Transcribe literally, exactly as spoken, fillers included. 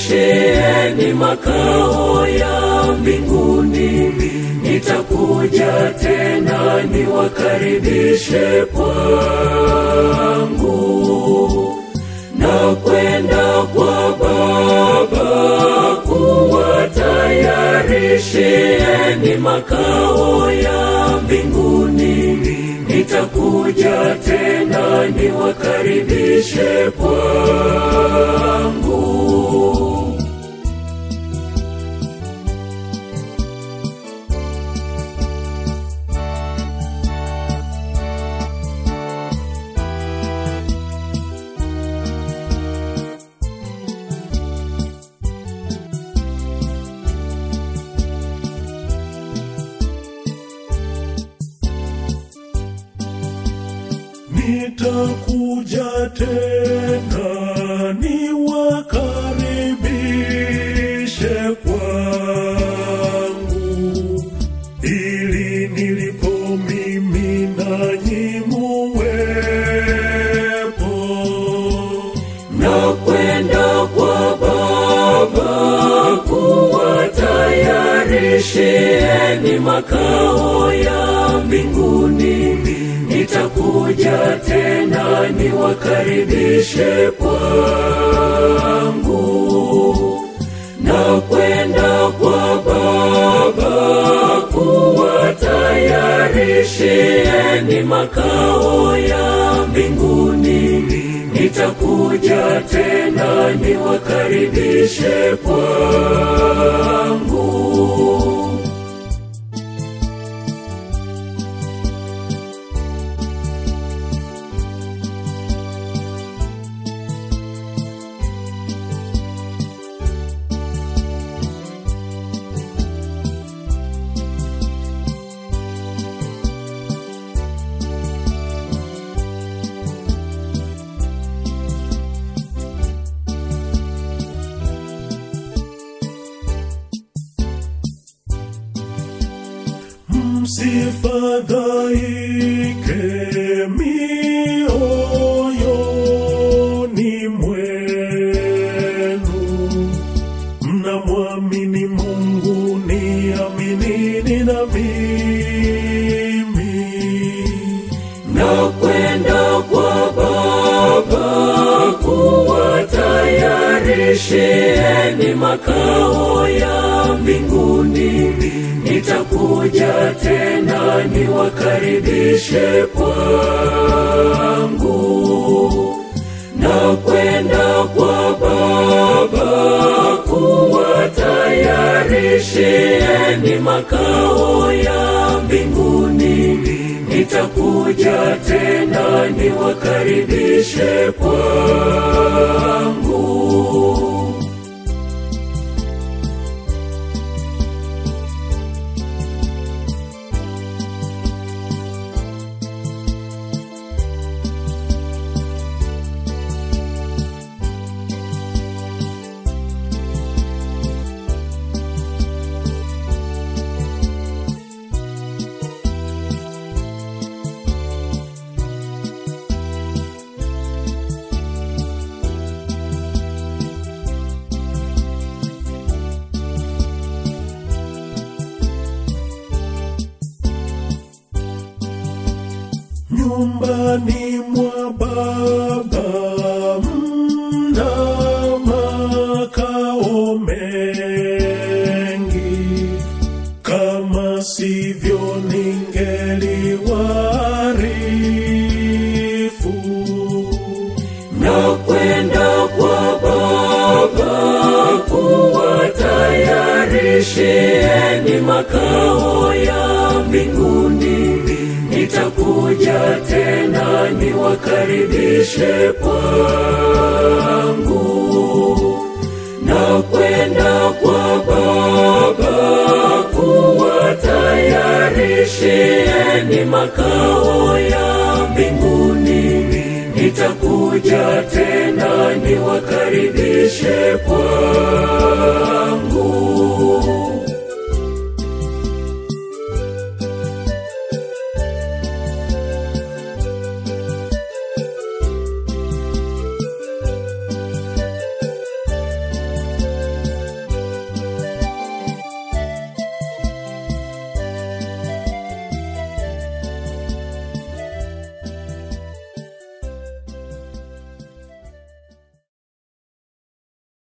Nitakujarishieni makao ya mbinguni. Nitakuja tena niwakaribishe kwangu. Na kwenda kwa Baba kuwatayarishieni makao ya mbinguni. Nitakuja tena niwakaribishe kwangu. Nitakuja tena niwakaribishe kwangu, ili nilipo mimi nanyi muwepo. Na kwenda kwa Baba kuwatayarishieni makao ya mbinguni. Nitakuja tena niwakaribishe kwangu. Na kwenda kwa Baba kuwatayarishieni makao ya mbinguni. Nitakuja tena niwakaribishe kwangu. Msifadhaike mioyoni mwenu, mnamwamini Mungu, niaminini na mimi. Na kwenda kwa Baba kuwatayarishieni makao ya mbinguni. Nitakuja tena niwakaribishe kwangu. Na kwenda kwa Baba kuwatayarishieni makao ya mbinguni. Nitakuja tena niwakaribishe kwangu. Nyumbani mwa Baba mna makao mengi, kama sivyo ningeliwaarifu. Na kwenda kwa Baba kuwatayarishieni makao ya mbinguni. Nitakuja tena niwakaribishe kwangu. Na kwenda kwa Baba kuwatayarishieni makao ya mbinguni. Nitakuja tena niwakaribishe kwangu.